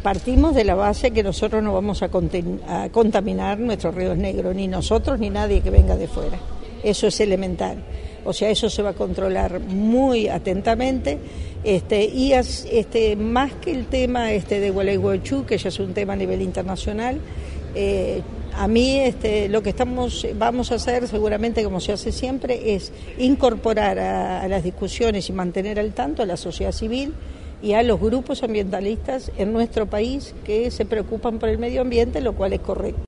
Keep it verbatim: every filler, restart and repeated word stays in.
partimos de la base que nosotros no vamos a, a contaminar nuestros ríos negros, ni nosotros ni nadie que venga de fuera. Eso es elemental. O sea, eso se va a controlar muy atentamente, este, y as, este, más que el tema este, de Gualeguaychú, que ya es un tema a nivel internacional, eh, a mí este, lo que estamos vamos a hacer seguramente, como se hace siempre, es incorporar a, a las discusiones y mantener al tanto a la sociedad civil y a los grupos ambientalistas en nuestro país que se preocupan por el medio ambiente, lo cual es correcto.